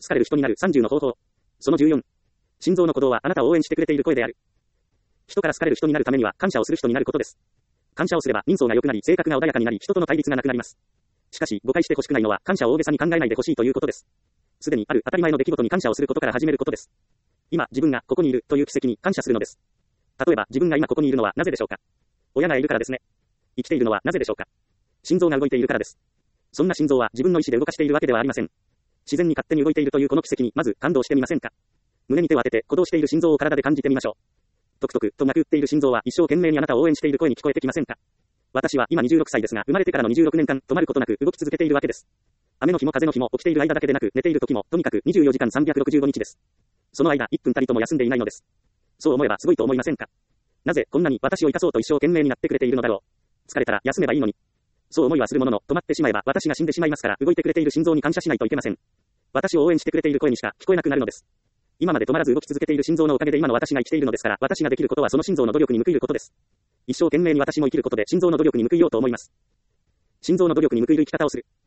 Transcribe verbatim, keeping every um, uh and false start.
好かれる人になるさんじゅうの方法。そのじゅうよん。心臓の鼓動はあなたを応援してくれている声である。人から好かれる人になるためには感謝をする人になることです。感謝をすれば人相が良くなり、性格が穏やかになり、人との対立がなくなります。しかし、誤解してほしくないのは、感謝を大げさに考えないでほしいということです。すでにある当たり前の出来事に感謝をすることから始めることです。今、自分がここにいるという奇跡に感謝するのです。例えば、自分が今ここにいるのはなぜでしょうか。親がいるからですね。生きているのはなぜでしょうか。心臓が動いているからです。そんな心臓は自分の意志で動かしているわけではありません。自然に勝手に動いているというこの奇跡にまず感動してみませんか。胸に手を当てて鼓動している心臓を体で感じてみましょう。トクトクと脈打っている心臓は一生懸命にあなたを応援している声に聞こえてきませんか。私は今にじゅうろくさいですが、生まれてからのにじゅうろくねんかん止まることなく動き続けているわけです。雨の日も風の日も起きている間だけでなく寝ている時もとにかくにじゅうよじかんさんびゃくろくじゅうごにちです。その間いっぷんたりとも休んでいないのです。そう思えばすごいと思いませんか。なぜこんなに私を生かそうと一生懸命になってくれているのだろう。疲れたら休めばいいのに。そう思いはするものの、止まってしまえば私が死んでしまいますから動いてくれている心臓に感謝しないといけません。私を応援してくれている声にしか聞こえなくなるのです。今まで止まらず動き続けている心臓のおかげで今の私が生きているのですから、私ができることはその心臓の努力に報いることです。一生懸命に私も生きることで心臓の努力に報いようと思います。心臓の努力に報いる生き方をする。